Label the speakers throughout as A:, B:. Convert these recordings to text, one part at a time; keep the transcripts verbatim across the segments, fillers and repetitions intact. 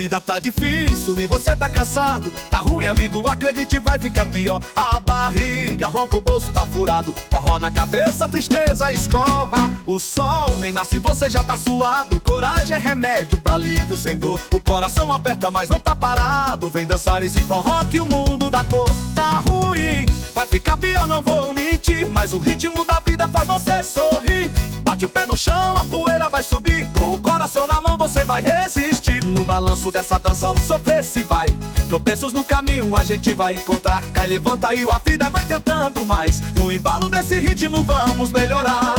A: vida tá difícil e você tá cansado. Tá ruim, amigo, acredite, vai ficar pior. A barriga ronca, o bolso tá furado. Forró na cabeça, tristeza escova. O sol nem nasce, você já tá suado. Coragem é remédio pra alívio sem dor. O coração aperta, mas não tá parado. Vem dançar esse forró que o mundo dá cor. Tá ruim, vai ficar pior, não vou mentir, mas o ritmo da vida faz você sorrir. Bate o pé no chão, a poeira vai subir. Com o coração na mão você vai resistir. No balanço dessa dança, o sofrer se vai. Tropeços no caminho a gente vai encontrar. Cai, levanta e a vida vai tentando mais. No embalo desse ritmo vamos melhorar.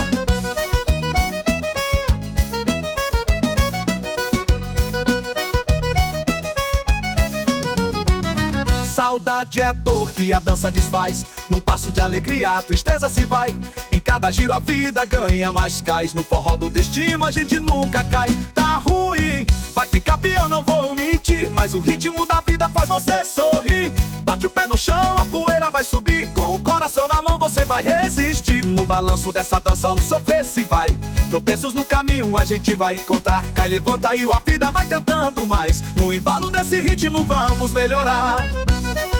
A: Saudade é dor que a dança desfaz. Num passo de alegria a tristeza se vai. Em cada giro a vida ganha mais cais. No forró do destino a gente nunca cai. Tá ruim, vai ficar pior, não vou mentir, mas o ritmo da vida faz você sorrir. Bate o pé no chão, a poeira vai subir. Com o coração na mão você vai resistir. No balanço dessa dança o sofrer se vai. Tropeços no caminho a gente vai encontrar. Cai, levanta e a vida vai tentando mais. No embalo desse ritmo vamos melhorar.